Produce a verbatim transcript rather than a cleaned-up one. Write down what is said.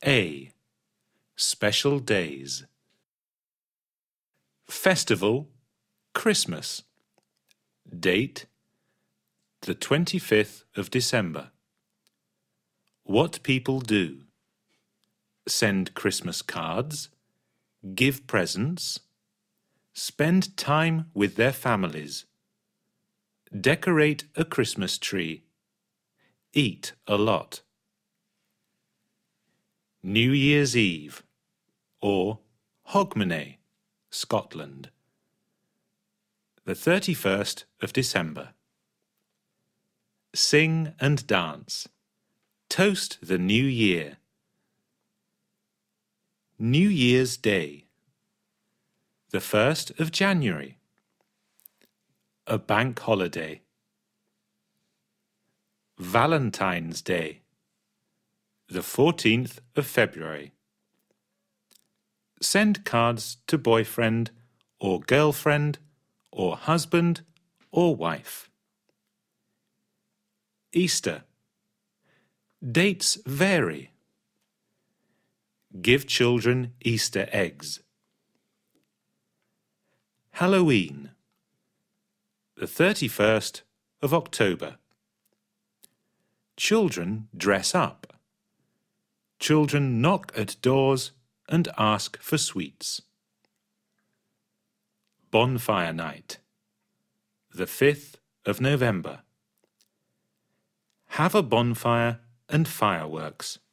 A. Special days. Festival, Christmas. Date, the twenty-fifth of December. What people do: send Christmas cards, give presents, spend time with their families, decorate a Christmas tree, eat a lot. New Year's Eve, or Hogmanay, Scotland. The thirty-first of December. Sing and dance. Toast the new year. New Year's Day. The first of January. A bank holiday. Valentine's Day. The fourteenth of February. Send cards to boyfriend or girlfriend or husband or wife. Easter. Dates vary. Give children Easter eggs. Halloween. The thirty-first of October. Children dress up. Children knock at doors and ask for sweets. Bonfire Night. The fifth of November. Have a bonfire and fireworks.